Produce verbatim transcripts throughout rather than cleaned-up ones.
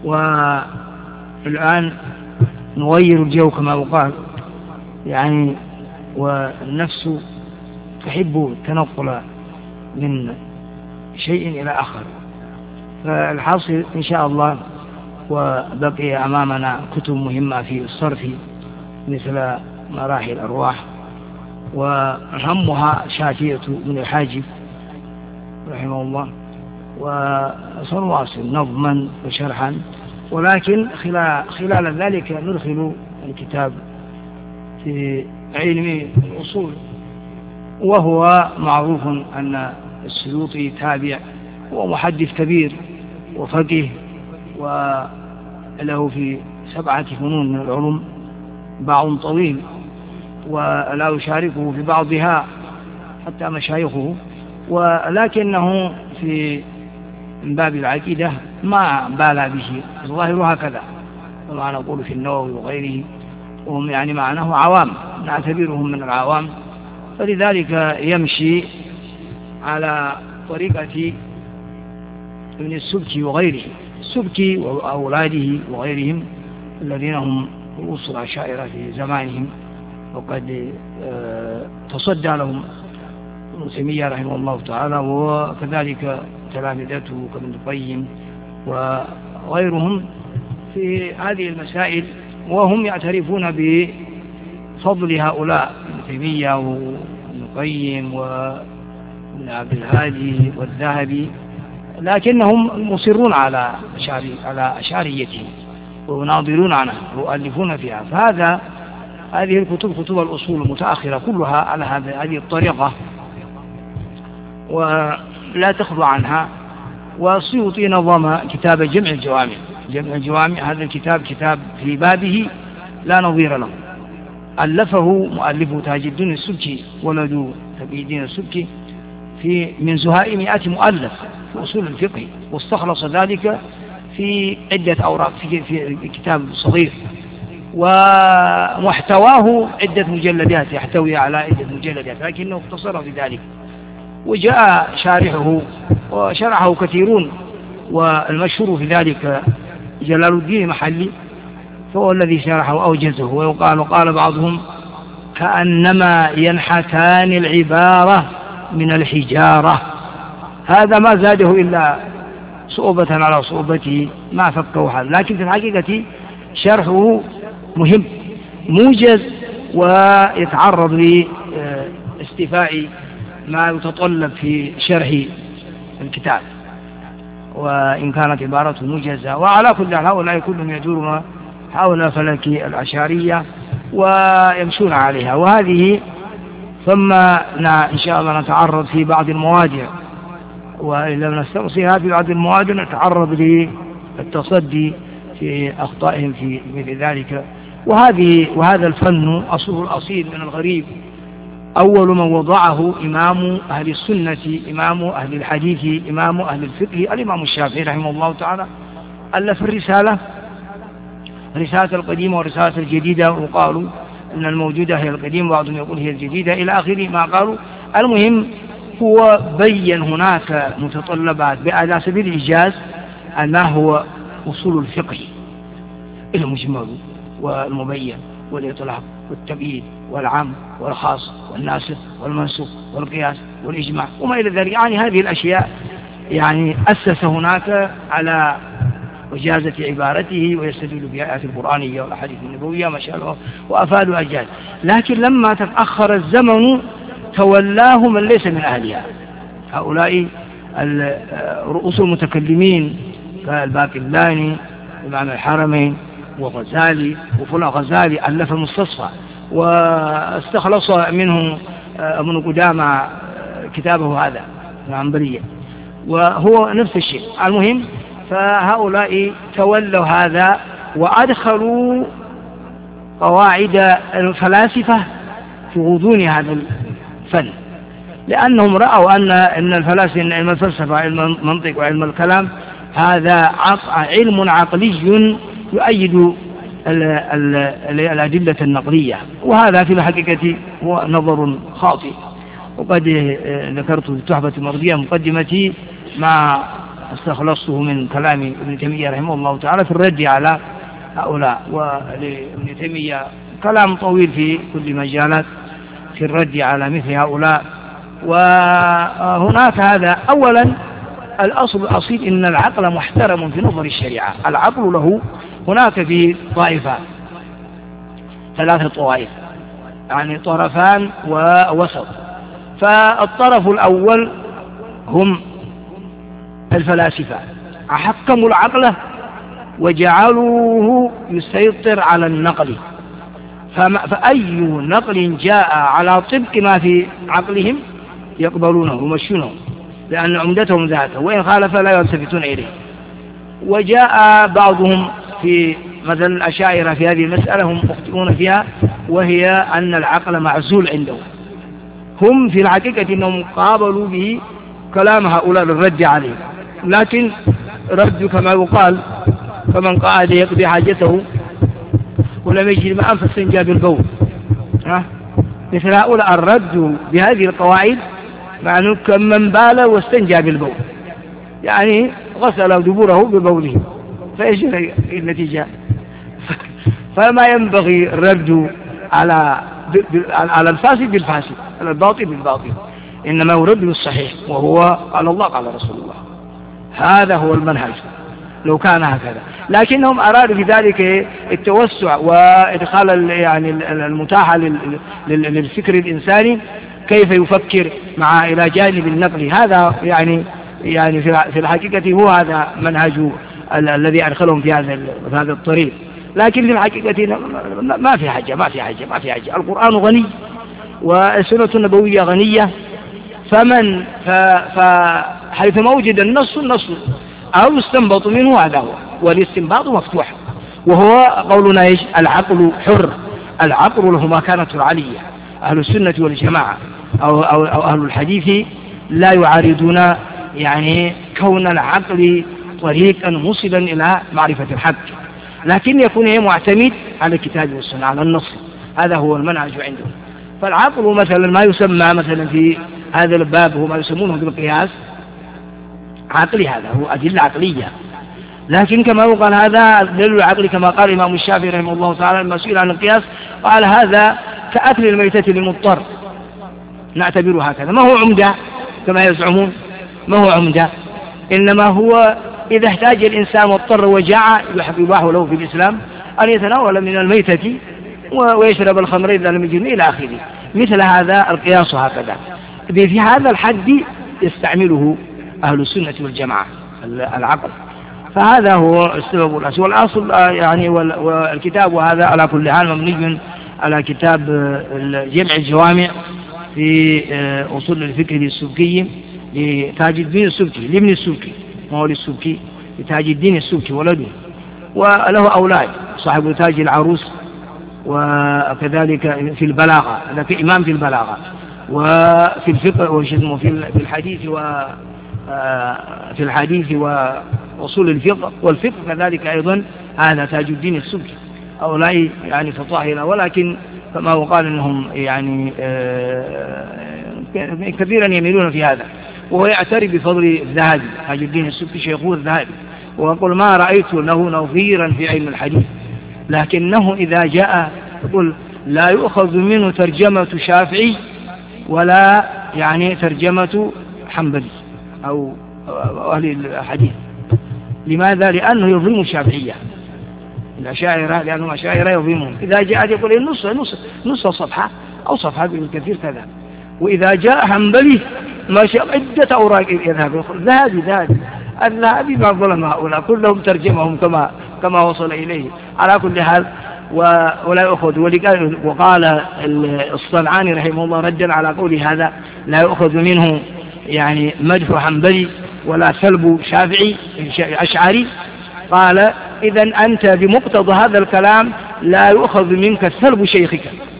والآن نغير الجو كما يقال يعني، والنفس تحب التنقل من شيء إلى آخر. فالحاصل إن شاء الله، وبقي أمامنا كتب مهمة في الصرف مثل مراحل الأرواح، وهمها شاتية من الحاجب رحمه الله، وسنواصل نظما وشرحا، ولكن خلال ذلك ندخل الكتاب في علم الأصول. وهو معروف أن السيوطي تابع ومحدث كبير وفقيه، وله في سبعة فنون من العلوم باع طويل، ولا يشاركه في بعضها حتى مشايخه، ولكنه في من باب العقيدة ما بالى به، الظاهر هكذا كما نقول في النووي وغيره، وهم يعني معناه عوام، نعتبرهم من العوام، فلذلك يمشي على طريقة ابن السبكي وغيره، السبكي وأولاده وغيرهم الذين هم رؤوس العشائر في زمانهم، وقد تصدى لهم ابن تيمية رحمه الله تعالى، وكذلك تلامذته كابن القيم وغيرهم في هذه المسائل، وهم يعترفون بفضل هؤلاء ابن تيمية وابن القيم وابن عبد الهادي والذهبي، لكنهم مصرون على أشعري على أشعريتهم ويناظرون عنها ويؤلفون فيها. فهذا هذه الكتب كتب الأصول المتأخرة كلها على هذه الطريقة ولا تخلو عنها. والسيوطي نظم كتاب جمع الجوامع، جمع الجوامع هذا الكتاب كتاب في بابه لا نظير له، ألفه مؤلفه تاج الدين السبكي ولد تقي الدين السبكي في من زهاء مئات مؤلف في أصول الفقه، واستخلص ذلك في عدة أوراق في, في كتاب صغير، ومحتواه عدة مجلدات يحتوي على عدة مجلدات، لكنه اختصر في ذلك. وجاء شارحه وشرحه كثيرون، والمشهور في ذلك جلال الدين محلي، فهو الذي شرحه أوجزه. ويقال قال بعضهم كأنما ينحتان العبارة من الحجارة، هذا ما زاده إلا صعوبة على صعوبته، ما فكه حال، لكن في الحقيقة شرحه مهم موجز، ويتعرض لاستيفاء ما يتطلب في شرح الكتاب، وإن كانت عبارته موجزة. وعلى كل حال هؤلاء كلهم يدورون حول فلك الأشعرية ويمشون عليها، وهذه ثم إن شاء الله نتعرض في بعض المواضع، وإن لم نسترسلها في بعض المواضع نتعرض للتصدي في أخطائهم في مثل ذلك. وهذه وهذا الفن أصله الأصيل من الغريب، أول من وضعه إمام أهل السنة، إمام أهل الحديث، إمام أهل الفقه الإمام الشافعي رحمه الله تعالى، ألف الرسالة، رسالة القديمة والرسالة الجديدة، وقالوا أن الموجودة هي القديمة، بعضهم يقول هي الجديدة، إلى آخر ما قالوا. المهم هو بين هناك متطلبات على سبيل الإيجاز ما هو أصول الفقه، المجمل والمبين والإطلاق والتبيين والعام والخاص والناسخ والمنسوخ والقياس والإجماع وما إلى ذلك. يعني هذه الأشياء يعني أسس هناك على وجازة عبارته، ويستدل بالآيات القرآنية والأحاديث النبوية ما شاء الله، وأفادوا أجيال. لكن لما تأخر الزمن تولاه من ليس من أهلها، هؤلاء رؤوس المتكلمين كالباقلاني إمام الحرمين وغزالي، وفلان غزالي ألف المستصفى، واستخلص منه ابن قدامى كتابه هذا العنبرية، وهو نفس الشيء. المهم فهؤلاء تولوا هذا وأدخلوا قواعد الفلاسفة في غضون هذا الفن، لأنهم رأوا أن إن الفلاسفة إن علم الفلسفة علم المنطق وعلم الكلام هذا علم عقلي يؤيد الأدلة النقلية، وهذا في الحقيقة هو نظر خاطئ. وقد ذكرت في التحفة المرضية مقدمتي مع استخلصته من كلام ابن تيمية رحمه الله تعالى في الرد على هؤلاء. ولابن تيمية كلام طويل في كل مجالات في الرد على مثل هؤلاء. وهناك هذا أولا الأصل الأصيل إن العقل محترم في نظر الشريعة. العقل له هناك في طائفة ثلاثة طوائف يعني طرفان ووسط. فالطرف الأول هم الفلاسفة حكموا العقل وجعلوه يسيطر على النقل، فأي نقل جاء على طبق ما في عقلهم يقبلونه ويمشونه لأن عمدتهم ذاته، وإن خالف لا يلتفتون إليه. وجاء بعضهم في مثلا الأشاعرة في هذه المسألة هم مخطئون فيها، وهي أن العقل معزول عندهم. هم في الحقيقة أنهم قابلوا به كلام هؤلاء للرد عليه، لكن رد كما يقال فمن قعد يقضي حاجته ولم يجد ماء فاستنجى بالبول. مثل هؤلاء الرد بهذه القواعد معنى كمن بال واستنجى بالبول، يعني غسل دبوره ببوله، فايش النتيجة؟ فما ينبغي الرد على على الفاسد بالفاسد، على الباطل بالباطل، إنما يرد بالصحيح وهو قال الله قال رسول الله. هذا هو المنهج لو كان هكذا، لكنهم أرادوا بذلك التوسع وإدخال يعني المتاحة للفكر الإنساني كيف يفكر مع إلى جانب النقل. هذا يعني يعني في الحقيقة هو هذا منهج الذي أدخلهم في هذا في هذا الطريق، لكن في الحقيقة ما في حاجة ما في حاجة ما في حاجة. القرآن غني والسنة النبوية غنية، فمن فحيثما وجد النص النص أو يستنبط منه هذا هو، والاستنباط مفتوح، وهو قولنا ايش؟ العقل حر، العقل له مكانة عالية. أهل السنة والجماعة أو, أو, أو أهل الحديث لا يعارضون يعني كون العقل طريقا موصلا إلى معرفة الحق، لكن يكون معتمد على الكتاب والسنة على النص. هذا هو المنهج عندهم. فالعقل مثلا ما يسمى مثلا في هذا الباب هو ما يسمونه بالقياس عقلي، هذا هو أدلة عقلية، لكن كما يقال هذا دليل العقل كما قال الإمام الشافعي رحمه الله تعالى المسؤول عن القياس قال هذا كأكل الميتة للمضطر، نعتبره هكذا. ما هو عمدة كما يزعمون، ما هو عمدة، إنما هو إذا احتاج الإنسان واضطر وجاع يباح له في الإسلام أن يتناول من الميتة ويشرب الخمر إذا لم يجد إلى آخره. مثل هذا القياس هكذا في هذا الحد يستعمله أهل السنة والجماعة العقل. فهذا هو السبب الأصل والأصل يعني. والكتاب وهذا على كل حال مبني على كتاب جمع الجوامع في أصول الفكر السبكي لتاج الدين السبكي لابن السبكي مولى السبكي لتاج الدين السبكي ولده، وله أولاد صاحب تاج العروس، وكذلك في البلاغة هذا إمام في البلاغة، وفي الفقه وشسمه في الحديث و في الحديث وأصول الفقه والفقه كذلك أيضا هذا تاج الدين السبكي. هؤلاء يعني فطاهلة، ولكن كما هو قال أنهم يعني كثيرا يميلون في هذا. وهو يعترف بفضل الذهبي تاج الدين السبكي شيخوه الذهبي، ويقول ما رأيت له نظيرا في علم الحديث، لكنه إذا جاء يقول لا يؤخذ منه ترجمة شافعي ولا يعني ترجمة حنبلي أو أهل الحديث. لماذا؟ لأنه يظلم الشافعية الأشاعرة، لأنهم أشاعرة يظلمون. إذا جاء يقول النص نص نص صفحة أو صفحة بالكثير كذا، وإذا جاء حنبلي ما شاء عدة أوراق يذهب ذهبي ذهبي الذهبي ما ظلم هؤلاء كلهم ترجمهم كما كما وصل إليه. على كل حال ولا يأخذ. وقال الصنعاني رحمه الله ردا على قول هذا لا يأخذ منه يعني مدح حنبلي ولا سلب شافعي أشعري. قال إذن أنت بمقتضى هذا الكلام لا يؤخذ منك سلب شيخك،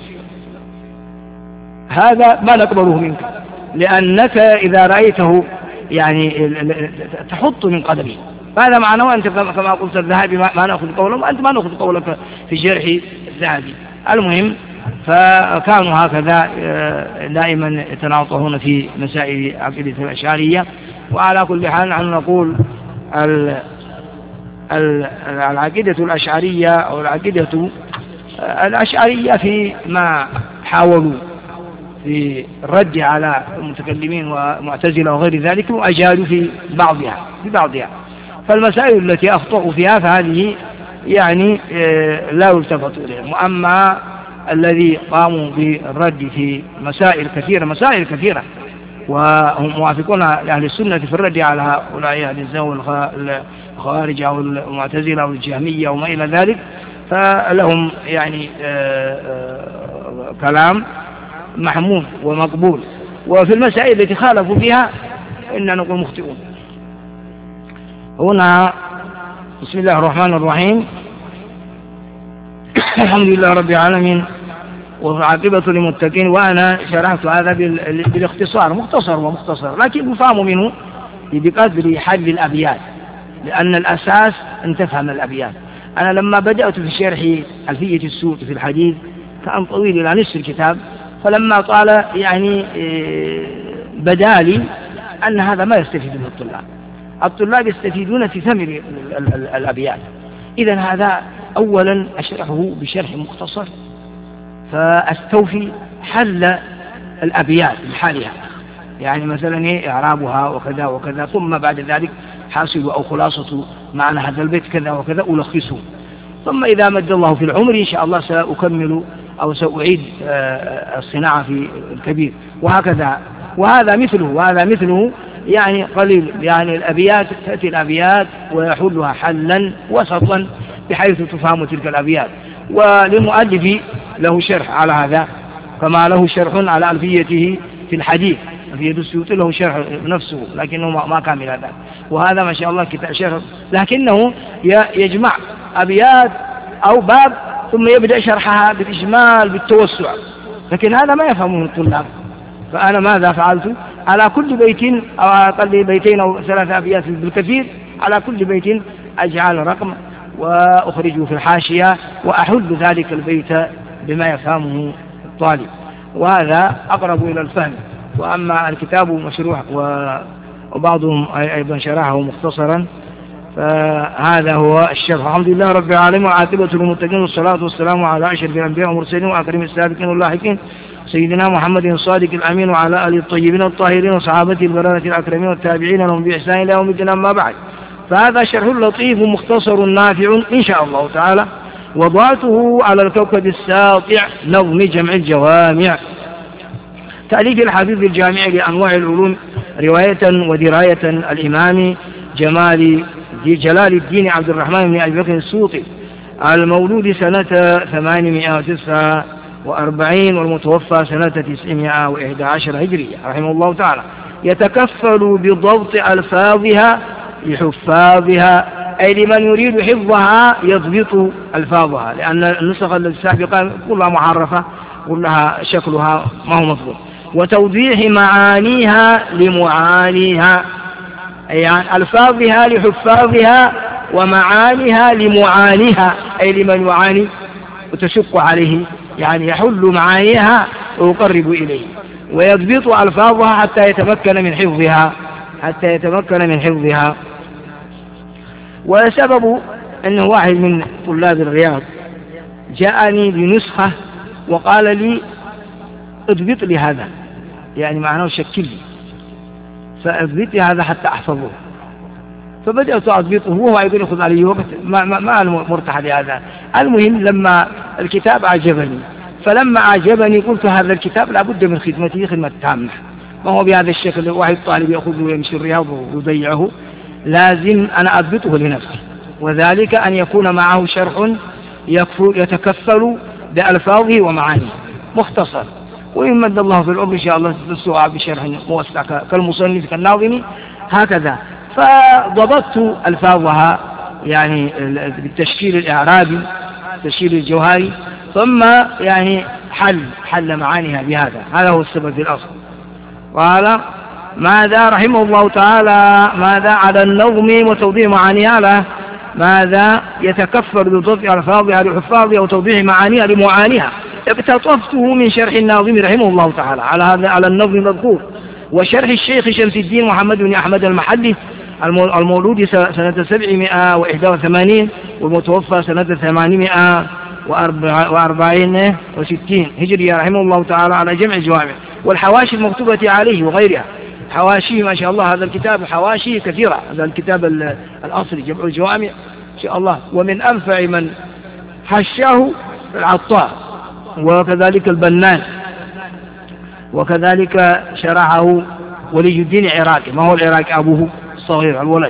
هذا ما نقبله منك، لأنك إذا رأيته يعني تحط من قدمه. فهذا معناه أنت كما قلت الذهبي ما نأخذ قوله، وأنت ما نأخذ قولك في جرح الذهبي. المهم فكانوا هكذا دائما يتناطحون في مسائل عقيدة الأشعرية. وعلى كل حال نحن نقول العقيدة الأشعرية أو العقيدة الأشعرية في ما حاولوا في الرد على المتكلمين ومعتزلة وغير ذلك، وأجادوا في بعضها في بعضها فالمسائل التي أخطأوا فيها فهذه يعني لا يلتفت إليهم. وأما الذي قاموا بالرد في مسائل كثيرة مسائل كثيرة وهم موافقون لأهل السنة في الرد على هؤلاء أهل الزو الخوارج أو المعتزلة أو الجهمية وما إلى ذلك، فلهم يعني كلام محمود ومقبول. وفي المسائل التي خالفوا فيها إننا نقول مخطئون. هنا بسم الله الرحمن الرحيم الحمد لله رب العالمين والعاقبة للمتقين. وأنا شرحت هذا بالاختصار مختصر ومختصر، لكن يفهم منه بقدر حل الأبيات، لأن الأساس أن تفهم الأبيات. أنا لما بدأت في شرح ألفية السوق في الحديث كان طويل إلى نصف الكتاب، فلما طال يعني بدالي أن هذا ما يستفيد منه الطلاب. الطلاب يستفيدون في ثمر الأبيات. إذن هذا أولا أشرحه بشرح مختصر فأستوفي حل الأبيات بحالها، يعني مثلا إيه إعرابها وكذا وكذا، ثم بعد ذلك حاصل أو خلاصة معنى هذا البيت كذا وكذا ألخصه، ثم إذا مد الله في العمر إن شاء الله سأكمل أو سأعيد الصناعة في الكبير وهكذا. وهذا مثله وهذا مثله يعني قليل، يعني الأبيات تأتي الأبيات ويحلها حلا وسطا بحيث تفهم تلك الأبيات. وللمؤلف له شرح على هذا كما له شرح على ألفيته في الحديث، ألفية السيوطي له شرح نفسه لكنه ما كامل هذا، وهذا ما شاء الله كتاب شرح، لكنه يجمع أبيات أو باب ثم يبدأ شرحها بالإجمال بالتوسع، لكن هذا ما يفهمه الطلاب. فأنا ماذا فعلت؟ على كل بيت أو على أقل بيتين أو ثلاثة أبيات بالكثير، على كل بيت أجعل رقم وأخرجه في الحاشية وأحل ذلك البيت بما يفهمه الطالب، وهذا أقرب إلى الفهم. وأما الكتاب مشروح وبعضهم أيضا شرحه مختصرا، فهذا هو الشرح. الحمد لله رب العالمين والعاقبة للمتقين والصلاة والسلام على أشرف الأنبياء والمرسلين وأكرم السابقين واللاحقين سيدنا محمد الصادق الأمين وعلى آله الطيبين الطاهرين وصحابته البررة الأكرمين والتابعين لهم بإحسان إلى يوم الدين. أما بعد، فهذا شرح لطيف مختصر نافع إن شاء الله تعالى، وضعته على الكوكب الساطع نظم جمع الجوامع، تأليف الحبيب الجامع لأنواع العلوم رواية ودراية الإمام جمال جلال الدين عبد الرحمن بن أبي بكر السوطي، المولود سنة ثمانمائة وتسعة وأربعين والمتوفى سنة تسعمائة وإحدى عشر هجرية رحمه الله تعالى. يتكفل بضبط ألفاظها لحفاظها، أي لمن يريد حفظها يضبط ألفاظها، لأن النسخ السابقة كلها محرفة كلها شكلها ما هو مضبوط. وتوضيح معانيها لمعانيها، أي يعني ألفاظها لحفاظها ومعانيها لمعانيها، أي لمن يعاني وتشق عليه، يعني يحل معانيها ويقرب إليه، ويضبط ألفاظها حتى يتمكن من حفظها حتى يتمكن من حفظها. وسبب أنه واحد من طلاب الرياض جاءني بنسخة وقال لي اضبط لي هذا، يعني معناه شكل لي، فاضبط لي هذا حتى أحفظه. فبدأت أضبطه وهو أيضا يأخذ علي وقت ما, ما, ما مرتاح لهذا. المهم لما الكتاب أعجبني، فلما أعجبني قلت هذا الكتاب لابد من خدمته خدمة تامة، ما هو بهذا الشكل واحد طالب يأخذه ويمشي الرياض ويضيعه، لازم أنا أضبطه لنفسي، وذلك أن يكون معه شرح يتكفل بألفاظه ومعانيه مختصر، وإن مد الله في العمر إن شاء الله تستوعب بشرح موسع كالمصنف كالناظم هكذا. فضبطت ألفاظها يعني بالتشكيل الإعرابي التشكيل الجوهري، ثم يعني حل حل معانيها بهذا، هذا هو السبب في الأصل. قال ماذا رحمه الله تعالى ماذا على النظم وتوضيح معانيها له، ماذا يتكفل بضبط ألفاظها لحفاظها وتوضيح معانيها لمعانيها. اقتطفته من شرح الناظم رحمه الله تعالى على هذا على النظم المذكور، وشرح الشيخ شمس الدين محمد بن أحمد المحلي المولود سنة سبعمائة وإحدى وثمانين والمتوفى سنة ثمانمائة وأربعين وستين هجرية رحمه الله تعالى على جمع الجوامع والحواشي المكتوبة عليه وغيرها. حواشي ما شاء الله، هذا الكتاب حواشي كثيرة، هذا الكتاب الأصلي جمع الجوامع إن شاء الله. ومن أنفع من حشاه العطار وكذلك البنان، وكذلك شرحه ولي الدين العراقي، ما هو العراقي أبوه الصغير الولد،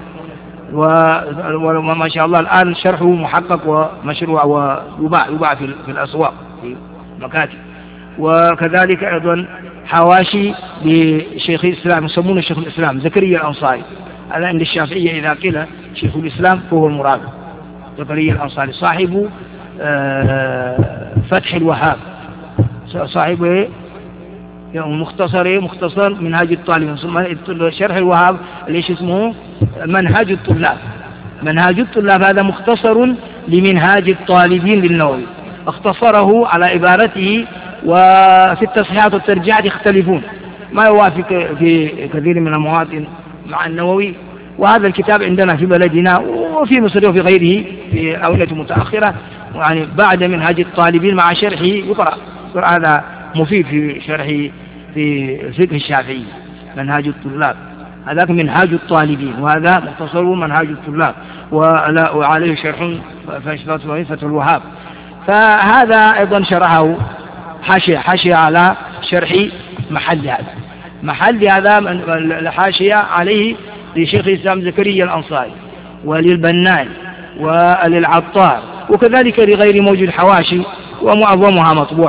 وما شاء الله الآن شرحه محقق ومشروع ويباع يباع في الأسواق في مكاتب. وكذلك أيضا حواشي لشيخ الإسلام يسمونه شيخ الإسلام زكريا الأنصاري، على عند الشافعية إذا قيل شيخ الإسلام فهو المراد زكريا الأنصاري، صاحب فتح الوهاب، صاحب مختصر مختصر منهاج الطالب، شرح الوهاب ليش اسمه منهاج الطلاب. منهاج الطلاب هذا مختصر لمنهاج الطالبين للنووي، اختصره على عبارته، وفي التصحيحات والترجيعات يختلفون، ما يوافق في كثير من المواطن مع النووي. وهذا الكتاب عندنا في بلدنا وفي مصر وفي غيره في أونة متأخرة، يعني بعد منهاج الطالبين مع شرحه يقرأ. هذا مفيد في شرحه في الفقه الشافعي منهاج الطلاب، هذاك منهاج الطالبين، وهذا مختصر منهاج الطلاب وعليه شرح فتح الوهاب. فهذا أيضا شرحه حاشية حاشية على شرح محل هذا محل هذا الحاشية عليه لشيخ الإسلام زكريا الأنصاري وللبنان وللعطار، وكذلك لغير موجود حواشي ومعظمها مطبوع.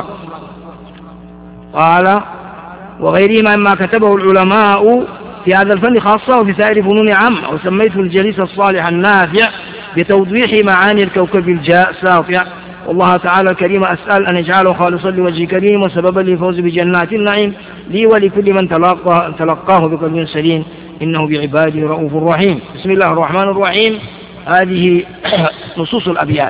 قال وغيرهما مما كتبه العلماء في هذا الفن خاصة وفي سائر فنون عامة، وسميته الجليس الصالح النافع بتوضيح معاني الكوكب الجاء ساطع. والله تعالى الكريم أسأل أن يجعله خالصا لوجه كريم وسببا للفوز بجنات النعيم لي ولكل من تلقى تلقاه بقلب سليم، إنه بعباده رؤوف رحيم. بسم الله الرحمن الرحيم. هذه نصوص الأبيات.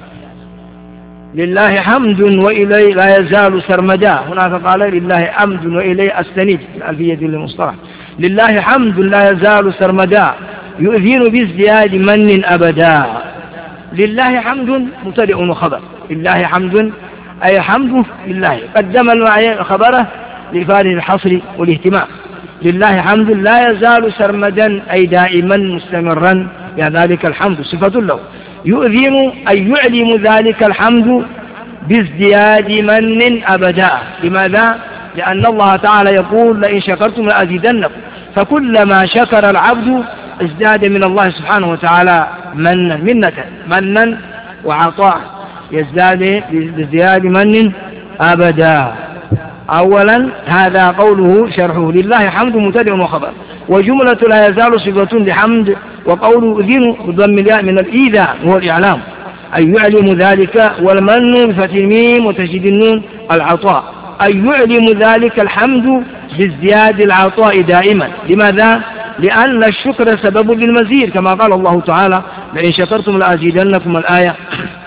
لله حمد وإليه لا يزال سرمدا، هناك قال لله حمد وإليه أستند الألفية للمصطلح. لله حمد لا يزال سرمدا يؤذن بازدياد من أبدا. لله حمد مبتدئ وخبر، لله حمد أي حمد لله، قدم خبره لإفادة الحصر والاهتمام. لله حمد لا يزال سرمدا أي دائما مستمرا، يا ذلك الحمد صفة له. يؤذن أي يعلم ذلك الحمد بازدياد من أبدا. لماذا؟ لأن الله تعالى يقول لئن شكرتم لأزيدنكم، فكلما شكر العبد ازداد من الله سبحانه وتعالى منا منة منا وعطاء، يزداد بازدياد من أبدا. أولا هذا قوله شرحه لله حمد مبتدئ وخبر، وجملة لا يزال صفة لحمد، وقوله أذن بضم الياء من الإيذاء هو الإعلام أي يعلم ذلك، والمن بفتح الميم وتشديد النون العطاء أي يعلم ذلك الحمد بازدياد العطاء دائما. لماذا؟ لأن الشكر سبب للمزيد، كما قال الله تعالى لئن شكرتم لأزيدنكم الآية.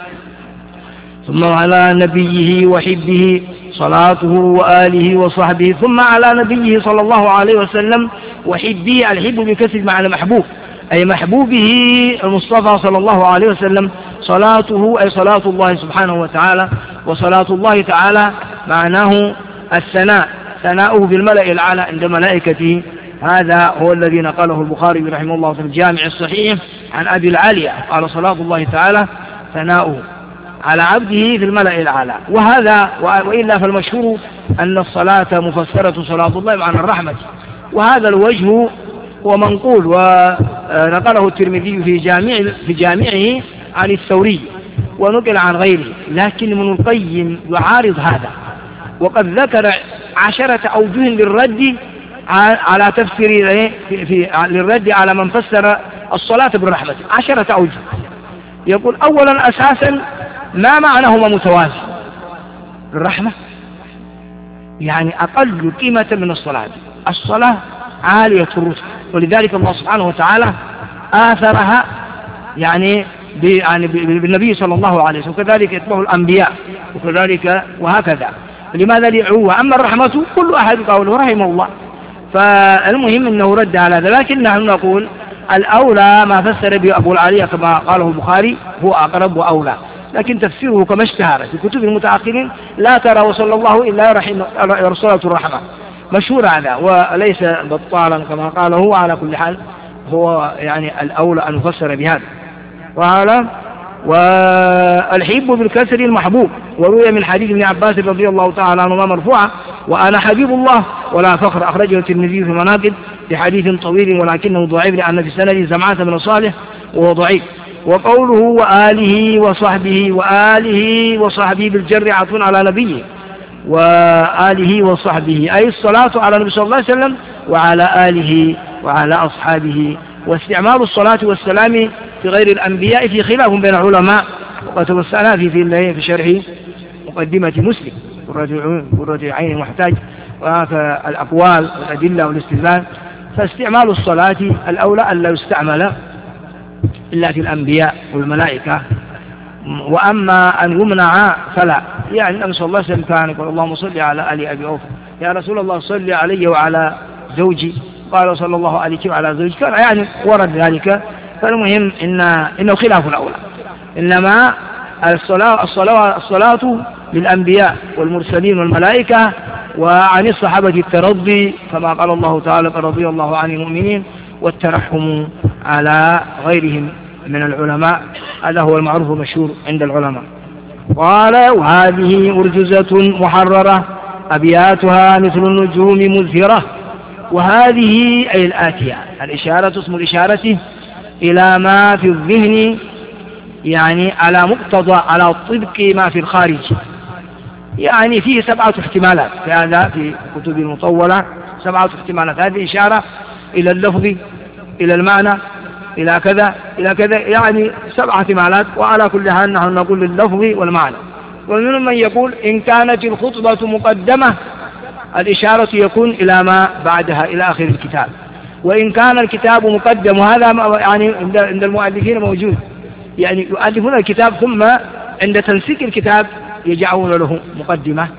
ثم على نبيه وحبه صلاته وآله وصحبه، ثم على نبيه صلى الله عليه وسلم وحبه، الحب بكسر معنى محبوب أي محبوبه المصطفى صلى الله عليه وسلم، صلاته أي صلاة الله سبحانه وتعالى، وصلاة الله تعالى معناه الثناء، ثناؤه بالملأ الأعلى عند ملائكته. هذا هو الذي نقله البخاري رحمه الله في الجامع الصحيح عن أبي العالية قال صلاة الله تعالى ثناؤه على عبده في الملأ الأعلى. وهذا وإلا فالمشهور أن الصلاة مفسرة صلاة الله معنى الرحمة، وهذا الوجه هو منقول ونقله الترمذي في جامع في جامعه عن الثوري ونقل عن غيره، لكن ابن القيم يعارض هذا، وقد ذكر عشرة أوجه للرد على تفسير في, في للرد على من فسر الصلاة بالرحمة، عشرة أوجه. يقول أولا أساسا ما معناهما متوازي؟ الرحمة يعني أقل قيمة من الصلاة، الصلاة عالية الرتبة، ولذلك الله سبحانه وتعالى آثرها يعني يعني بالنبي صلى الله عليه وسلم، وكذلك يتبعه الأنبياء وكذلك وهكذا. لماذا لعوه؟ أما الرحمة كل أحد قوله رحمه الله. فالمهم أنه رد على هذا، لكن نحن نقول الأولى ما فسر به أبو العالية كما قاله البخاري هو أقرب وأولى، لكن تفسيره كما اشتهر في كتب المتأخرين لا ترى وصلى الله إلا رحمه رسولة الرحمة، مشهور هذا وليس بطالا كما قال هو. على كل حال هو يعني الأولى أن يفسر بهذا. وعلى والحب بالكسر المحبوب، وروي من حديث ابن عباس رضي الله تعالى عنهما مرفوعا: وأنا حبيب الله ولا فخر، أخرجه الترمذي في المناقب بحديث طويل ولكنه ضعيف لأن في سنده زمعة بن صالح وهو ضعيف. وقوله وآله وصحبه، وآله وصحبه بالجر عطف على نبيه، وآله وصحبه أي الصلاة على النبي صلى الله عليه وسلم وعلى آله وعلى أصحابه. واستعمال الصلاة والسلام في غير الأنبياء في خلاف بين العلماء، وقد توسعنا في في في شرح مقدمة مسلم قرة عين محتاج وهذا الأقوال والأدلة والاستدلال. فاستعمال الصلاة الأولى أن لا يستعمل إلا في الأنبياء والملائكة، وأما أن يمنع فلا. يعني النبي صلى الله عليه وسلم كان يقول اللهم صل على آل أبي أوفى، يا رسول الله صل علي وعلى زوجي، قال صلى الله عليك وعلى زوجي، كان يعني ورد ذلك. فالمهم إن إنه خلاف الأولى، إنما الصلاة الصلاة الصلاة للأنبياء والمرسلين والملائكة، وعن الصحابة الترضي كما قال الله تعالى رضي الله عن المؤمنين، والترحم على غيرهم من العلماء، هذا هو المعروف المشهور عند العلماء. قال وهذه أرجزة محررة أبياتها مثل النجوم مزهرة. وهذه أي الآتية، الإشارة اسم الإشارة إلى ما في الذهن، يعني على مقتضى على طبق ما في الخارج، يعني فيه سبعة احتمالات في هذا في كتب المطولة، سبعة احتمالات. هذه إشارة إلى اللفظ، إلى المعنى، إلى كذا إلى كذا، يعني سبعة احتمالات. وعلى كل حال نحن نقول لللفظ والمعنى. ومن من يقول إن كانت الخطبة مقدمة الإشارة يكون إلى ما بعدها إلى آخر الكتاب، وإن كان الكتاب مقدم، وهذا يعني عند المؤلفين موجود، يعني يؤلفون الكتاب ثم عند تنسيق الكتاب يجعلون له مقدمة.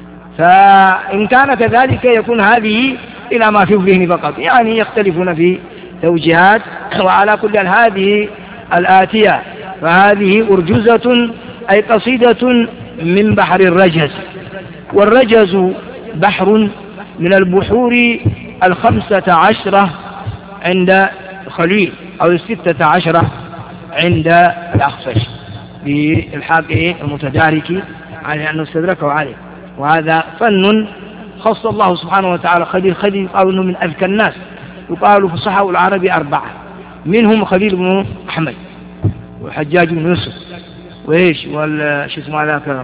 فإن كان كذلك يكون هذه إلى ما في الذهن فقط، يعني يختلفون في توجيهات. وعلى كل هذه الآتية فهذه أرجزة أي قصيدة من بحر الرجز. والرجز بحر من البحور الخمسة عشرة عند خليل أو الستة عشرة عند الأخفش بالحاق المتدارك على أنه استدركه عليه. وهذا فن خص الله سبحانه وتعالى خليل. خليل يقال أنه من أذكى الناس، يقال فصحاء العرب أربعة، منهم خليل بن أحمد والحجاج بن يوسف وإيش والش اسمه ذاك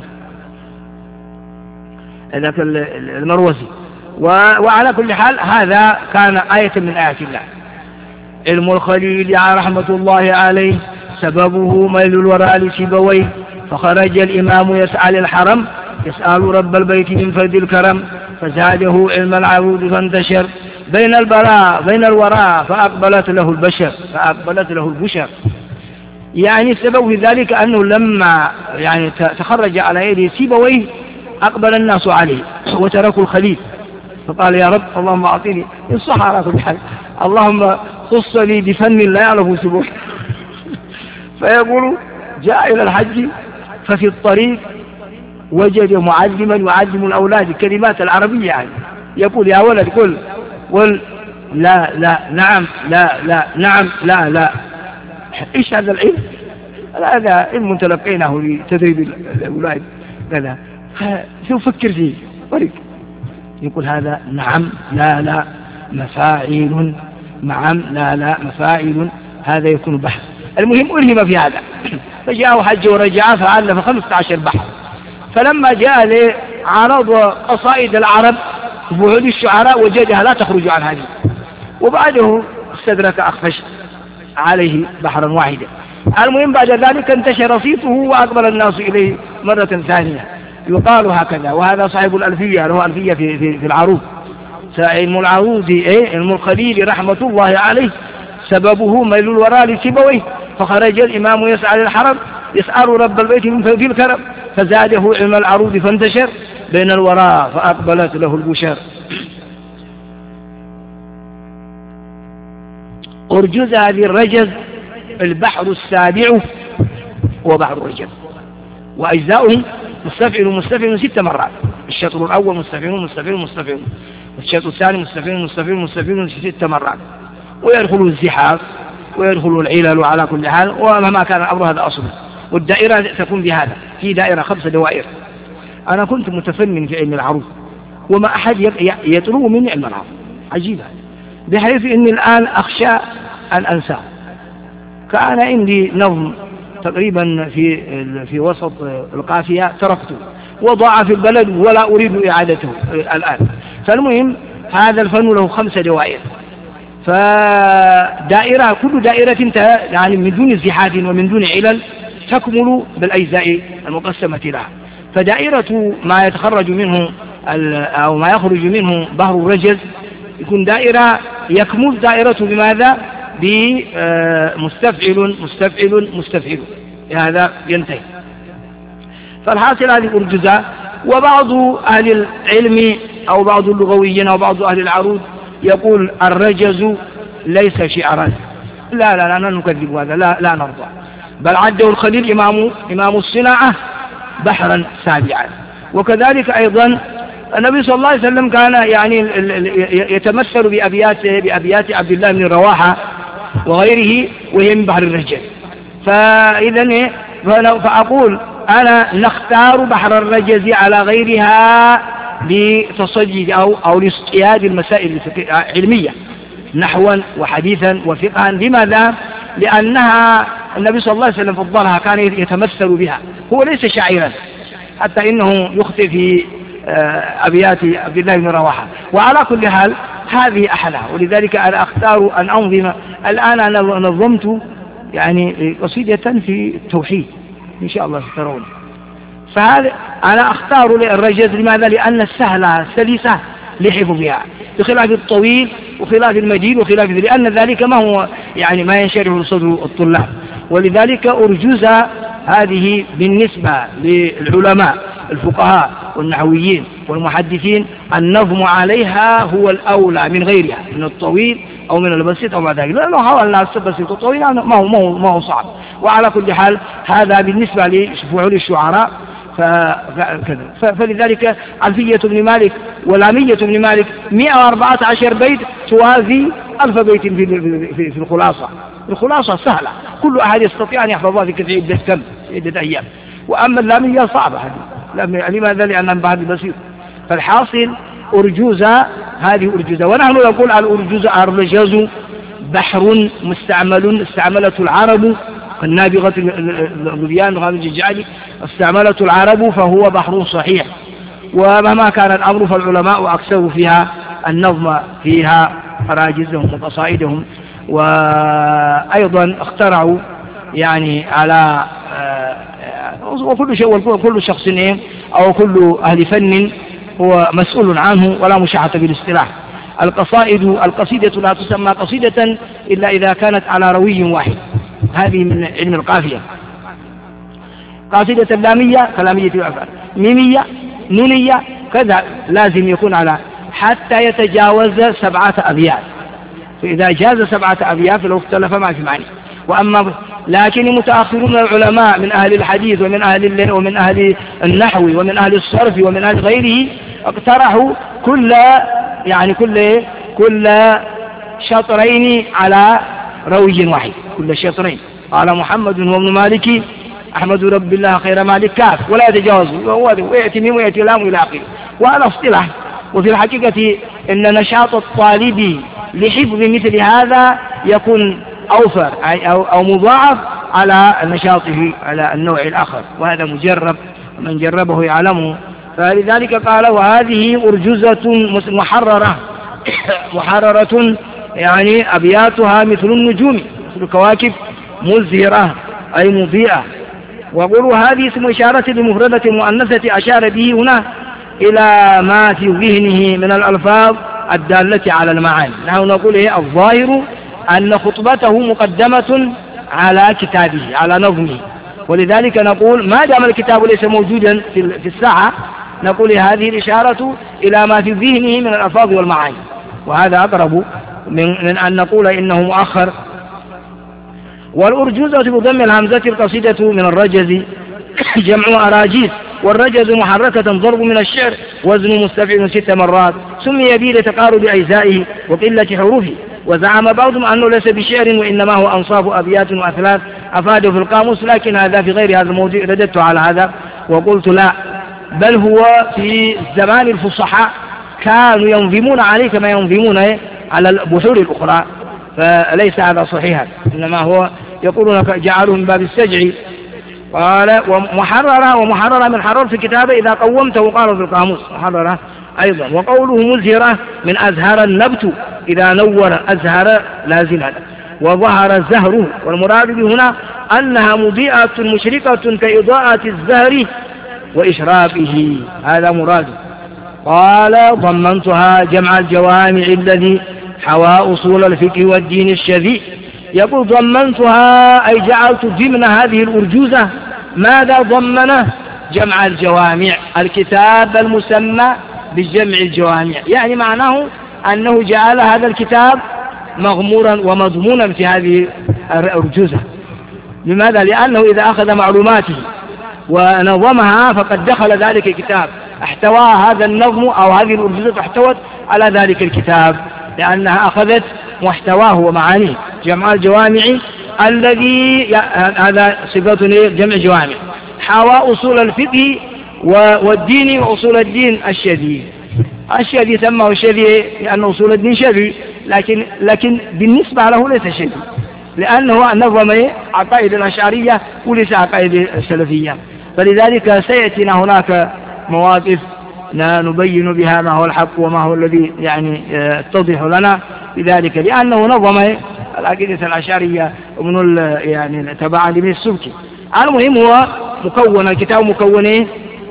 ذاك المروزي. وعلى كل حال هذا كان آية من آيات الله. علم الخليل يا رحمة الله عليه سببه ميل الوراء لسيبويه، فخرج الإمام يسعى للحرم يسأل رب البيت من فرد الكرم، فزاده علم العروض فانتشر بين البراء بين الوراء فأقبلت له البشر فأقبلت له البشر. يعني السبب في ذلك أنه لما يعني تخرج على يد سيبويه أقبل الناس عليه وتركوا الخليل، فقال يا رب اللهم أعطيني إن صح على كل حال، اللهم خص لي بفن لا يعرف سبوه. فيقول جاء إلى الحج ففي الطريق وجد معلما يعلم الأولاد الكلمات العربية، يعني يقول يا ولد قل قل لا لا نعم لا لا نعم لا لا. إيش هذا العلم؟ هذا علم تلقيناه لتدريب الأولاد كذا. شو فكر فيه طريق يقول هذا نعم لا لا مفاعيل نعم لا لا مفاعيل، هذا يكون بحر. المهم ألهم في هذا. فجاءه حج ورجع فألف خمسة عشر بحر. فلما جاء لعرض قصائد العرب بعود الشعراء وجدها لا تخرج عن هذه، وبعده استدرك أخفش عليه بحرا واحدا. المهم بعد ذلك انتشر صيته وأقبل الناس إليه مرة ثانية. يقال هكذا. وهذا صاحب الألفية له ألفية في, في, في العروض. علم العروض إيه؟ علم الخليل رحمة الله عليه سببه ميل الوراء لسيبويه، فخرج الإمام يسعى للحرم يسأل رب البيت من فوق الكرم، فزاده علم العروض فانتشر بين الوراء فأقبلت له البشر. أرجوز هذه الرجز البحر السابع هو بحر الرجز، وأجزاؤه مستفعل مستفعل ست مرات. الشطر الأول مستفعل مستفعل مستفعل، الشطر الثاني مستفعل مستفعل مستفعل ست مرات، ويدخل الزحاف ويدخل العلل على كل حال، ومهما كان الأمر هذا أصله. والدائرة تكون بهذا، في دائرة خمسة دوائر. أنا كنت متفنن في علم العروض وما أحد يطلب مني علم العروض، عجيبة، بحيث أني الآن أخشى أن أنساه. كان عندي نظم تقريبا في في وسط القافية تركته وضاع في البلد ولا أريد إعادته الآن. فالمهم هذا الفن له خمسة دوائر، فدائرة كل دائرة يعني من دون زحاف ومن دون علل تكمل بالأجزاء المقسمة لها. فدائرة ما يتخرج منه أو ما يخرج منه بحر الرجز يكون دائرة يكمل دائرته بماذا؟ بمستفعل مستفعل مستفعل، هذا ينتهي. فالحاصل هذه أرجزة. وبعض أهل العلم أو بعض اللغويين أو بعض أهل العروض يقول الرجز ليس شعرا. لا لا لا نكذب هذا، لا لا نرضى، بل عده الخليل إمام إمام الصناعة بحرا سابعا. وكذلك أيضا النبي صلى الله عليه وسلم كان يعني يتمثل بأبياته بأبيات عبد الله بن رواحة وغيره وهي من بحر الرجز. فإذا فأقول أنا نختار بحر الرجز على غيرها لتصجي أو أو لاصطياد المسائل العلمية نحوا وحديثا وفقها. لماذا؟ لأنها النبي صلى الله عليه وسلم فضلها، كان يتمثل بها، هو ليس شاعرا حتى إنه يخطئ في أبيات عبد الله بن رواحة. وعلى كل حال هذه أحلها، ولذلك أنا أختار أن أنظم. الآن أنا نظمت يعني قصيدة في التوحيد إن شاء الله سترون. فهذا أنا أختار الرجز. لماذا؟ لأن السهلة سلسة لحفظها، بخلاف الطويل وخلاف المجيد وخلاف ذلك، لأن ذلك ما هو يعني ما ينشرح لصدر الطلاب. ولذلك أرجز هذه بالنسبة للعلماء الفقهاء والنحويين والمحدثين النظم عليها هو الأولى من غيرها، من الطويل أو من البسيط أو ما ذلك. لو حاولنا البسيط والطويل ما هو ما هو ما هو صعب. وعلى كل حال هذا بالنسبة لفعول الشعراء فكذا. فلذلك ألفية بن مالك ولامية بن مالك مئة وأربعة عشر بيت توازي ألف بيت في في في الخلاصة. الخلاصة سهلة، كل أحد يستطيع أن يحفظها في كذا عدة كم عدة أيام. وأما اللامية صعبة هذه. لماذا؟ لأنها بعد بسيط. فالحاصل أرجوزة هذه أرجوزة. ونحن نقول على الأرجوزة الرجاز بحر مستعمل استعملته العرب، النابغة الغليان وهذا الجعالي استعملته العرب، فهو بحر صحيح. ومهما كان الأمر فالعلماء أكثروا فيها النظم فيها أراجزهم وقصائدهم. وأيضا اخترعوا يعني على وكل شيء وكل شخص أو كل أهل فن هو مسؤول عنه ولا مشاحة بالاصطلاح. القصائد القصيدة لا تسمى قصيدة إلا إذا كانت على روي واحد، هذه من علم القافية. قصيدة لامية كلامية الأفعال، ميمية نونية كذا لازم يكون على حتى يتجاوز سبعة أبيات. فإذا جاز سبعة أبيات فلو اختلف ما في معنى. وأما لكن المتأخرون العلماء من أهل الحديث ومن أهل ومن أهل النحو ومن أهل الصرف ومن أهل غيره اقترحوا كل يعني كل كل شطرين على روي واحد، كل شطرين. قال محمد هو ابن مالك أحمد رب الله خير مالك كاف ولا يتجاوزه، ويأتي من ويأتي لام إلى آخره. وهذا اصطلاح. وفي الحقيقة إن نشاط الطالب لحفظ مثل هذا يكون أوفر أو, أو مضاعف على نشاطه على النوع الآخر، وهذا مجرب من جربه يعلمه. فلذلك قال وهذه أرجزة محررة محررة يعني أبياتها مثل النجوم، مثل الكواكب مزهرة أي مضيئة. وقولوا هذه اسم إشارة لمفردة مؤنثة أشار به هنا إلى ما في ذهنه من الألفاظ الدالة على المعاني. نحن نقول إيه الظاهر أن خطبته مقدمة على كتابه على نظمه، ولذلك نقول ما دام الكتاب ليس موجودا في الساعة نقول هذه الإشارة إلى ما في ذهنه من الألفاظ والمعاني، وهذا أقرب من, من أن نقول إنه مؤخر. والأرجوزة بضم الهمزة القصيدة من الرجز جمع أراجيز، والرجز محركة ضرب من الشعر وزن مستفعل ست مرات، سمي به لتقارب أجزائه وقلة حروفه. وزعم بعضهم أنه ليس بشعر وإنما هو أنصاف أبيات وأثلاث أفاده في القاموس، لكن هذا في غير هذا الموضوع رددت على هذا وقلت لا، بل هو في زمان الفصحاء كانوا ينظمون عليه كما ينظمون على البحور الأخرى، فليس هذا صحيحا، إنما هو يقولون جعلوا من باب السجع. قال ومحررة ومحررة من حرر في كتابه إذا قومته قالوا في القاموس محررة أيضا. وقوله مزهرة من أزهر النبت إذا نور أزهر لازلا وظهر زهره، والمراد هنا أنها مضيئة مشرقة كإضاءة الزهر وإشرافه، هذا مراد. قال ضمنتها جمع الجوامع الذي حوى أصول الفقه والدين الشذي. يقول ضمنتها أي جعلت ضمن هذه الأرجوزة ماذا ضمنه؟ جمع الجوامع، الكتاب المسمى بالجمع الجوامع، يعني معناه أنه جعل هذا الكتاب مغمورا ومضمونا في هذه الأرجوزة. لماذا؟ لأنه إذا أخذ معلوماته ونظمها فقد دخل ذلك الكتاب، احتوى هذا النظم أو هذه الأرجوزة احتوت على ذلك الكتاب لأنها أخذت محتواه ومعانيه. جمع الجوامع الذي هذا صفة جمع جوامع حوى أصول الفقه والدين وأصول الدين الشذي. الشذي سماه الشذي لأن أصول الدين شذي، لكن لكن بالنسبة له ليس شذي، لأنه نظم عقائد الأشعرية وليس عقائد السلفية. فلذلك سيأتينا هناك مواقف نبين بها ما هو الحق وما هو الذي يعني يتضح لنا بذلك، لأنه نظم العقيدة الأشعرية ومن يعني تبع لابن السبكي. المهم هو مكون الكتاب مكون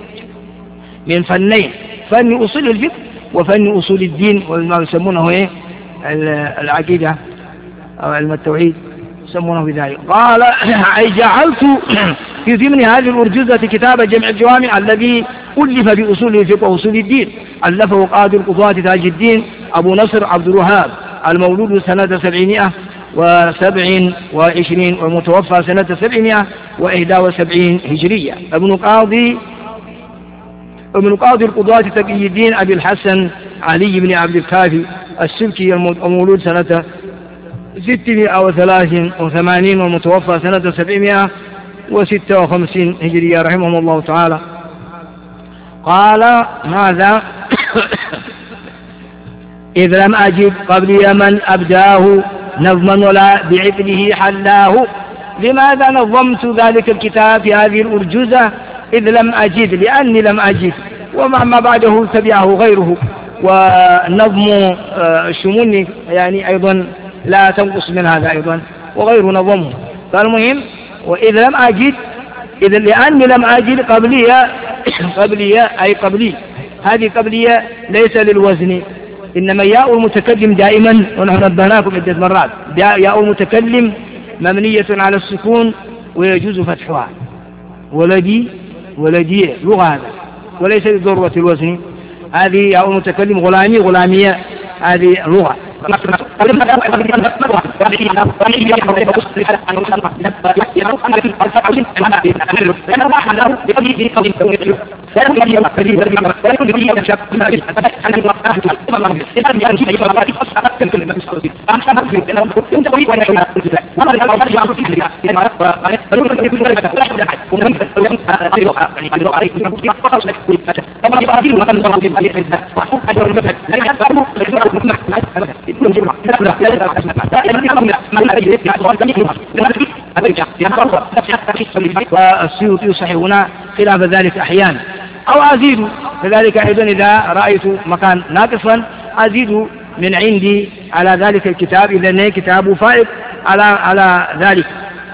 من فنين، فن أصول الفقه وفن أصول الدين، وما يسمونه ايه العقيدة أو علم التوحيد يسمونه بذلك. قال أي جعلت في ضمن هذه الأرجوزة كتاب جمع الجوامع الذي ألف بأصول الفقه وأصول الدين، ألفه قاضي القضاة تاج الدين أبو نصر عبد الوهاب المولود سنة سبعمائة وسبع وعشرين والمتوفى سنة سبعمائة وإحدى وسبعين هجرية، ابن قاضي ابن قاضي القضاة تقي الدين أبي الحسن علي بن عبد الكافي السبكي المولود سنة ستمائة وثلاث وثمانين والمتوفى سنة سبعمائة وستة وخمسين هجرية رحمه الله تعالى. قال ماذا؟ إذ لم أجد قبلي من أبداه نظما ولا بعقله حلاه. لماذا نظمت ذلك الكتاب في هذه الأرجوزة؟ إذ لم أجد، لأني لم أجد، وما بعده تبعه غيره. ونظم الشموني يعني أيضا لا تنقص من هذا أيضا وغير نظمه. فالمهم وإذ لم أجد، إذا لأني لم أجد قبلية قبلية أي قبلي، هذه قبلية ليس للوزن، إنما ياء المتكلم دائما، ونحن نبهناكم عدة مرات، ياء المتكلم مبنية على السكون ويجوز فتحها، ولدي ولدي لغة هذا وليس لضرورة الوزن. هذه ياء المتكلم غلامي غلامية، هذه لغة. والسيوطي يصححنا خلاف ذلك أحيانا، أو أزيد كذلك أيضا إذا رأيت مكان ناقصا أزيد من عندي على ذلك الكتاب إذا كتاب فائق على على ذلك.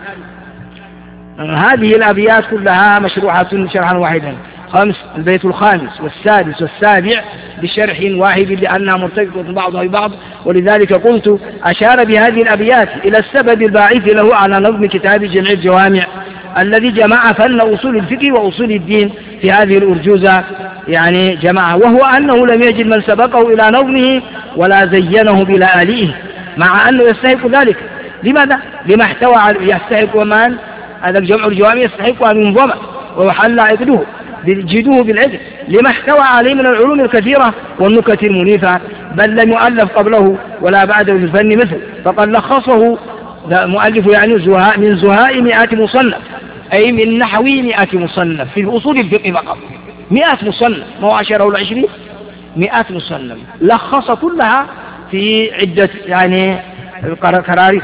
هذه الأبيات كلها مشروحة شرحا واحدا، خمس البيت الخامس والسادس والسابع بشرح واحد لأنها مرتبطة بعضها ببعض، ولذلك قلت أشار بهذه الأبيات إلى السبب الباعث له على نظم كتاب جمع الجوامع الذي جمع فن أصول الفقه وأصول الدين في هذه الأرجوزة، يعني جمعه، وهو أنه لم يجد من سبقه إلى نظمه ولا زينه بلآلئه، مع أنه يستحق ذلك. لماذا؟ لما احتوى على يستحق ومن هذا الجمع الجوامع يستحق أن ينظم ويحل عقده جدوه بالعدل لما احتوى عليه من العلوم الكثيرة والنكت المنيفة، بل لم يؤلف قبله ولا بعده في الفن مثل، فقد لخصه مؤلف يعني زهاء من زهاء مئات مصنف، أي من نحو مئات مصنف في أصول الفقه فقط، مئات مصنف، ما هو عشرة ولا عشرين، مئات مصنف لخص كلها في عدة يعني كراريس،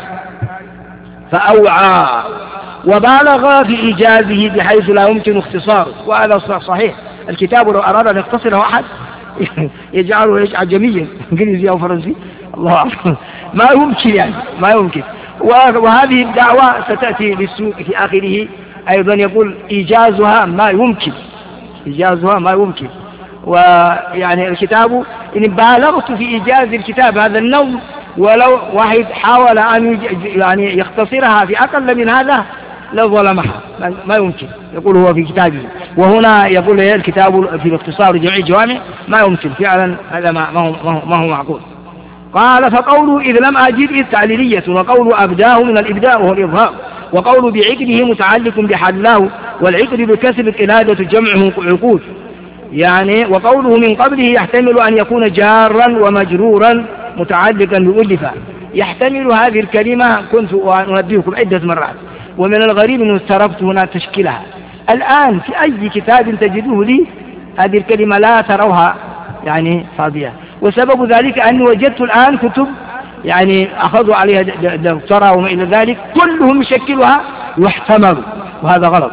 فأوعى وبالغ في إيجازه بحيث لا يمكن اختصاره، وهذا صحيح. الكتاب لو أراد أن يختصره أحد يجعله يجعل جميعا إنجليزي أو فرنسي، الله أعلم، ما يمكن يعني ما يمكن. وهذه الدعوة ستأتي للسوق في آخره أيضا يقول إيجازها ما يمكن، إيجازها ما يمكن. ويعني الكتاب إن بالغت في إيجاز الكتاب هذا النوم، ولو واحد حاول أن يعني يختصرها في أقل من هذا لظلمها، ما يمكن. يقول هو في كتابه، وهنا يقول الكتاب في الاختصار جميع الجوامع ما يمكن فعلا، هذا ما هو ما هو معقول. قال فقوله إذ لم أجد إذ تعليلية، وقول أبداه من الإبداء وهو الإظهار، وقول بعقده متعلق بحلاه، والعقد بكسر القلادة جمعه عقود يعني، وقوله من قبله يحتمل أن يكون جارا ومجرورا متعلقا بألفا، يحتمل هذه الكلمة كنت أنبهكم عدة مرات، ومن الغريب أنه تركت هنا تشكيلها. الآن في أي كتاب تجدوه لي هذه الكلمة لا تروها يعني فاضية، وسبب ذلك أني وجدت الآن كتب يعني أخذوا عليها دكتوراه وما إلى ذلك كلهم يشكلها يحتمل، وهذا غلط،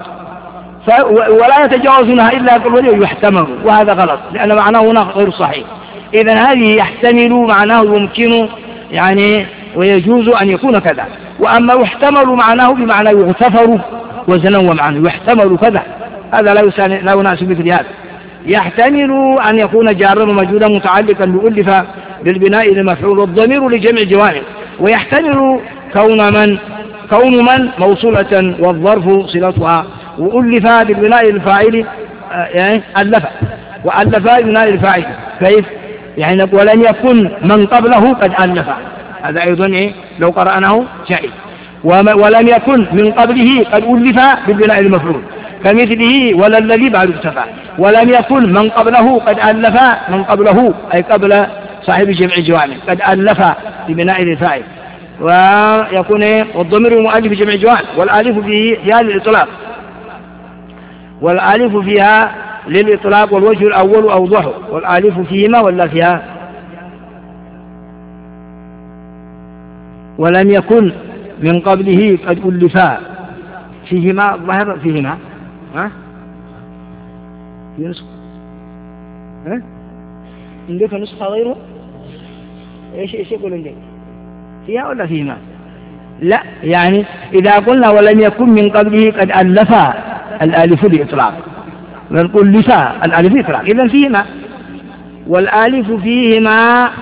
ولا يتجاوزونها إلا قل يحتمل، وهذا غلط لأن معناه هنا غير صحيح. إذن هذه يحتمل معناه يمكن يعني ويجوز أن يكون كذا، وأما يحتمل معناه بمعنى يغتفر وزنا ومعنى يحتمل كذا، هذا لا لا يناسب مثل هذا. يحتمل أن يكون جارا ومجهولا متعلقا بألف بالبناء لمفعول والضمير لجمع جوانب، ويحتمل كون من كون من موصولة والظرف صلتها، وألف بالبناء للفاعل يعني ألف، وألف بالبناء للفاعل كيف يعني، ولن يكن من قبله قد ألف، هذا أيضا إيه لو قرأناه جائز. ولم يكن من قبله قد ألف بالبناء المفعول كمثله ولا الذي بعد اكتفى، ولم يكن من قبله قد ألف من قبله أي قبل صاحب جمع الجوامع قد ألف ببناء الفاعل، ويكون والضمير المؤلف جمع الجوامع، والآلف فيها للإطلاق والآلف فيها للإطلاق والوجه الأول أوضح، والآلف فيهما ولا فيها. ولم يكن من قبله قد ألفا فيهما، ظهر فيهما ها في نسخة ها عندك نسخة غيره ايش ايش يقول عندك فيها ولا فيهما؟ لا يعني إذا قلنا ولم يكن من قبله قد ألفا الآلف لإطلاق، نقول لفا الآلف لإطلاق، إذن فيهما، والآلف فيهما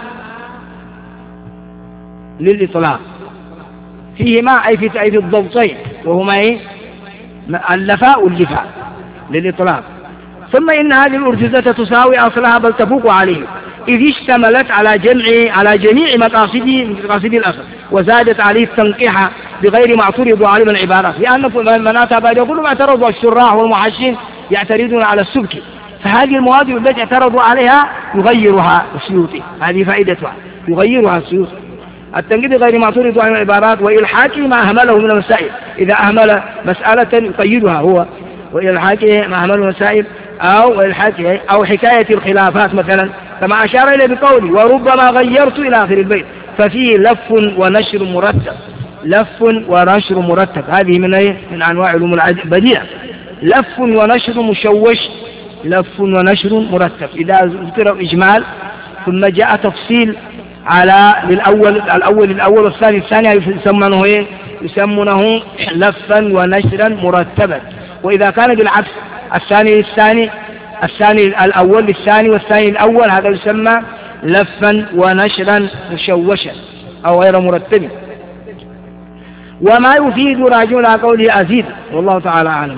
للإطلاق، فيهما أي في أي في الضبطين وهما إيه اللفاء واللفاء للإطلاق. ثم إن هذه الأرجوزة تساوي أصلها بل تفوق عليه، إذ اشتملت على جمع على جميع مقاصده مقاصد الأصل، وزادت عليه التنقيح بغير ما اعترض عليه من العبارات، لأن من أتى بعد يقول ما اعترضوا الشراح والمحشين يعترضون على السبك، فهذه المواد التي اعترضوا عليها يغيرها السيوطي، هذه فائدتها يغيرها السيوطي. التنقيح غير ما اعترض عليه من العبارات، وإلحاقه ما أهمله من المسائل، إذا أهمل مسألة يقيدها هو، وإلحاقه ما أهمله من المسائل أو إلحاقه أو حكاية الخلافات مثلا، كما أشار إليه بقوله وربما غيرت إلى آخر البيت، ففيه لف ونشر مرتب، لف ونشر مرتب، هذه من أي من أنواع علوم البديع، لف ونشر مشوش، لف ونشر مرتب. إذا ذكر إجمال ثم جاء تفصيل على للأول الأول الأول والثاني الثاني يسمونه إيه؟ يسمونه لفا ونشرا مرتبا. وإذا كان بالعكس الثاني الثاني الثاني الأول للثاني والثاني الأول، هذا يسمى لفا ونشرا مشوشا أو غير مرتب. وما يفيد راجع على قوله أزيد، والله تعالى أعلم.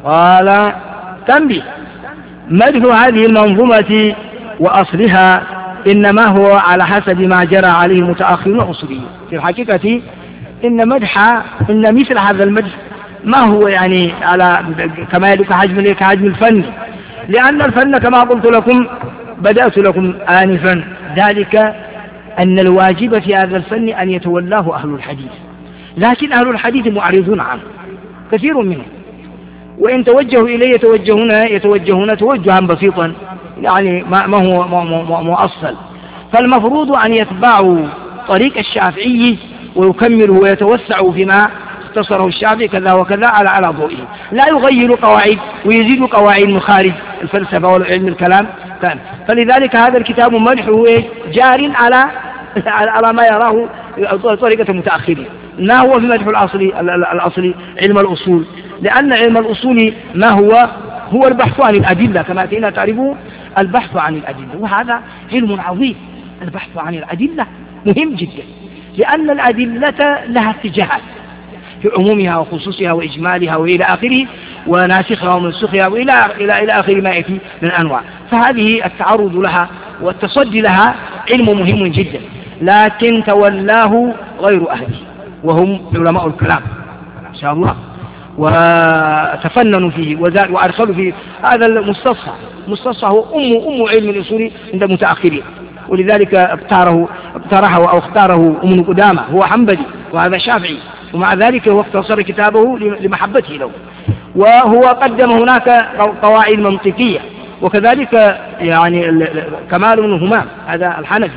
قال تنبيه، مدح هذه المنظومة وأصلها إنما هو على حسب ما جرى عليه المتأخرون الأصوليون. في الحقيقة إن مدح إن مثل هذا المدح ما هو يعني على كما يدك حجم كحجم الفن، لأن الفن كما قلت لكم بدأت لكم آنفا ذلك أن الواجب في هذا الفن أن يتولاه أهل الحديث، لكن أهل الحديث معرضون عنه كثير منهم، وإن توجهوا إليه يتوجهون يتوجهون توجها بسيطا يعني ما ما هو مؤصل. فالمفروض أن يتبعوا طريق الشافعي ويكملوا ويتوسعوا فيما اختصره الشافعي كذا وكذا على على ضوئه، لا يغيروا قواعد ويزيدوا قواعد من خارج الفلسفة وعلم الكلام. فلذلك هذا الكتاب مدحه جار على على ما يراه طريقة المتأخرين، ما هو في مدح الأصلي الأصلي علم الأصول، لأن علم الأصول ما هو هو البحث عن الأدلة كما أتينا تعرفون، البحث عن الأدلة، وهذا علم عظيم. البحث عن الأدلة مهم جدا، لأن الأدلة لها اتجاهات في عمومها وخصوصها وإجمالها وإلى آخره، وناسخها ومنسوخها وإلى إلى إلى آخر ما يأتي من أنواع. فهذه التعرض لها والتصدي لها علم مهم جدا، لكن تولاه غير أهله وهم علماء الكلام إن شاء الله، وتفننوا فيه وأدخلوا فيه. هذا المستصحى مستصحى هو أم أم علم الأصول عند المتأخرين، ولذلك اختاره اقترحه أو اختاره ابن قدامة، هو حنبلي وهذا شافعي، ومع ذلك هو اختصر كتابه لمحبته له، وهو قدم هناك قواعد منطقية، وكذلك يعني كمال بن همام هذا الحنفي،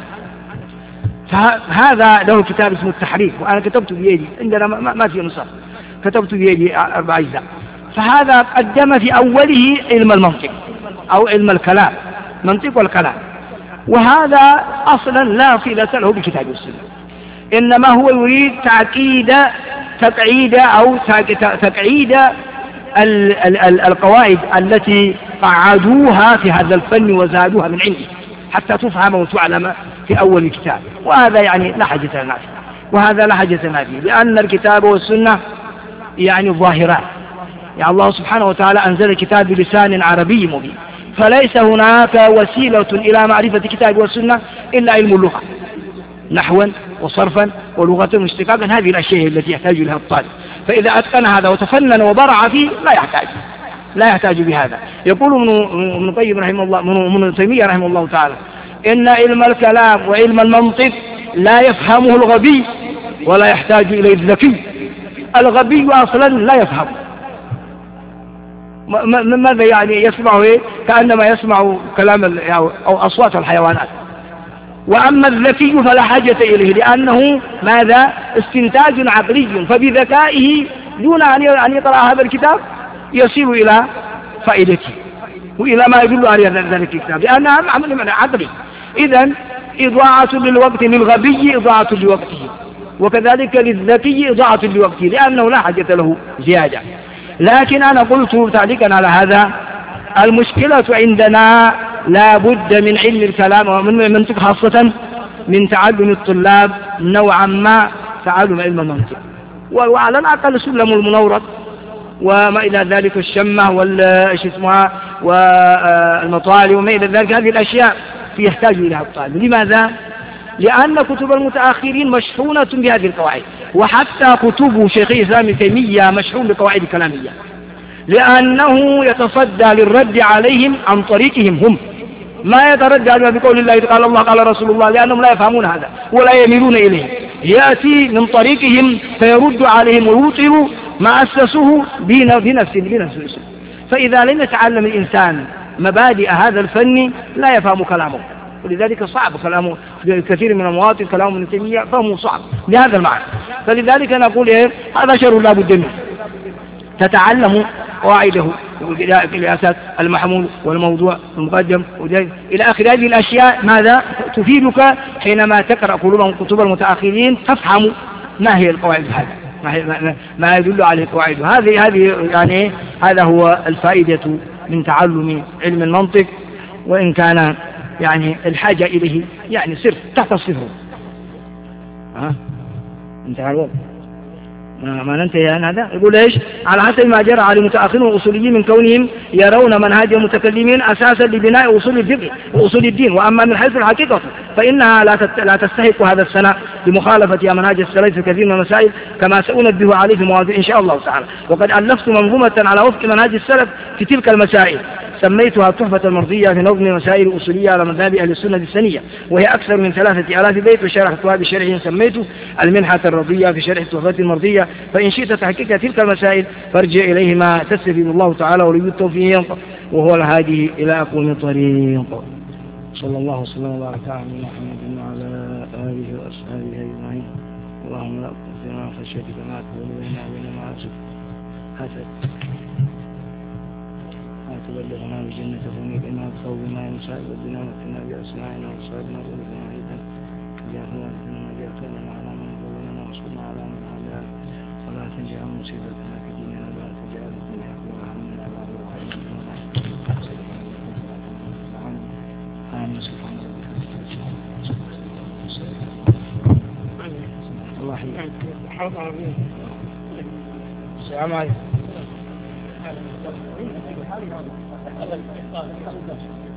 فهذا له كتاب اسمه التحريف، وأنا كتبت بيدي عندنا ما في نسخ، كتبت بيدي أربع أجزاء. فهذا قدم في أوله علم المنطق أو علم الكلام، منطق والكلام، وهذا أصلا لا صلة له بكتاب السنة، إنما هو يريد تعقيد تقعيد أو تقعيد ال ال ال القواعد التي قعدوها في هذا الفن وزادوها من عنده حتى تفهم وتعلم في أول الكتاب، وهذا يعني لا حاجة لنا فيه، وهذا لا حاجة لنا فيه، لأن الكتاب والسنة يعني ظاهرات، يعني الله سبحانه وتعالى أنزل الكتاب بلسان عربي مبين، فليس هناك وسيلة إلى معرفة الكتاب والسنة إلا علم اللغة نحوا وصرفا ولغة واشتقاقا، هذه الأشياء التي يحتاج لها الطالب، فإذا أتقن هذا وتفنن وبرع فيه لا يحتاج لا يحتاج بهذا. يقول ابن القيم رحمه الله ابن تيمية رحمه الله تعالى إن علم الكلام وعلم المنطق لا يفهمه الغبي ولا يحتاج إليه الذكي. الغبي أصلا لا يفهم، ماذا يعني يسمع إيه؟ كأنما يسمع كلام أو أصوات الحيوانات. وأما الذكي فلا حاجة إليه، لأنه ماذا استنتاج عقلي، فبذكائه دون أن يقرأ هذا الكتاب يصل إلى فائدته وإلى ما يدل على ذلك الكتاب، لأنها عمل من عقلي. إذن إضاعة للوقت للغبي إضاعة لوقته، وكذلك للذكي إضاعة لوقته، لأنه لا حاجة له زيادة. لكن أنا قلت تعليقا على هذا، المشكلة عندنا لا بد من علم الكلام ومن المنطق، خاصة من تعلم الطلاب نوعا ما تعلم علم المنطق، وعلى الأقل سلم المنورط وما إلى ذلك، الشمة والش اسمها والمطالع وما إلى ذلك، هذه الأشياء يحتاج إليها الطالب. لماذا؟ لأن كتب المتأخرين مشحونة بهذه القواعد، وحتى كتب شيخ الإسلام ابن تيمية مشحون بقواعد كلامية، لأنه يتصدى للرد عليهم عن طريقهم هم، ما يتردى عليهم بقول الله قال الله قال رسول الله، لأنهم لا يفهمون هذا ولا يميلون إليه، يأتي من طريقهم فيرد عليهم ويوطر ما أسسوه بنفسه بنفسه. فإذا لم يتعلم الإنسان مبادئ هذا الفن لا يفهم كلامه، ولذلك صعب كلامه في كثير من المواطن، كلام ابن تيمية فهمه صعب بهذا المعنى. فلذلك نقول إيه؟ هذا شر لا بد منه، تتعلم قواعده القياسات المحمول والموضوع المقدم إلى آخر هذه الأشياء، ماذا تفيدك حينما تقرأ كتب المتأخرين، تفهم ما هي القواعد هذه، ما يدل عليه القواعد هذه. هذه يعني هذا هو الفائدة من تعلم علم المنطق، وإن كان يعني الحاجة إليه يعني صرف تحت الصفر. ها انتهى الوقت. ما ننتهي عن هذا. يقول إيش؟ على حسب ما جرى على المتأخرين والأصوليين من كونهم يرون منهج المتكلمين أساسا لبناء أصول الفقه وأصول الدين، وأما من حيث الحقيقة فإنها لا تستحق هذا الثناء بمخالفة منهج السلف في كثير من المسائل كما سأنبه عليه في مواضيع إن شاء الله تعالى. وقد ألفت منظومة على وفق منهج السلف في تلك المسائل سميتها التحفة المرضية في نظم مسائل الأصولية على مذهب أهل السنة السنية، وهي أكثر من ثلاثة آلاف بيت، وشرحتها بشرح سميته المنحة الرضية في شرح التحفة المرضية. فإن شئت تحقيق تلك المسائل فارجع إليه ما تستفيد الله تعالى ولي التوفيق، وهو الهادي إلى أقوم طريق. صلى الله وسلم وبارك على محمد وعلى آله وأصحابه أجمعين. اللهم لا تؤثرنا من خشيتك ما تحول بيننا وبين معاصيك حسد تبلغنا بجنة فميك إنها تخوف بما يمسائل والدنا وكنا بأسماعنا وصابنا ونفنا عيدا جاءنا وكنا جاءنا على من ظلمنا وصلنا على من عادانا ولا تجعل مصيبتنا في ديننا ولا تجعل الدنيا أكبر همنا ولا مبلغ آمين. سبحان ربك الله يحييك. السلام عليكم.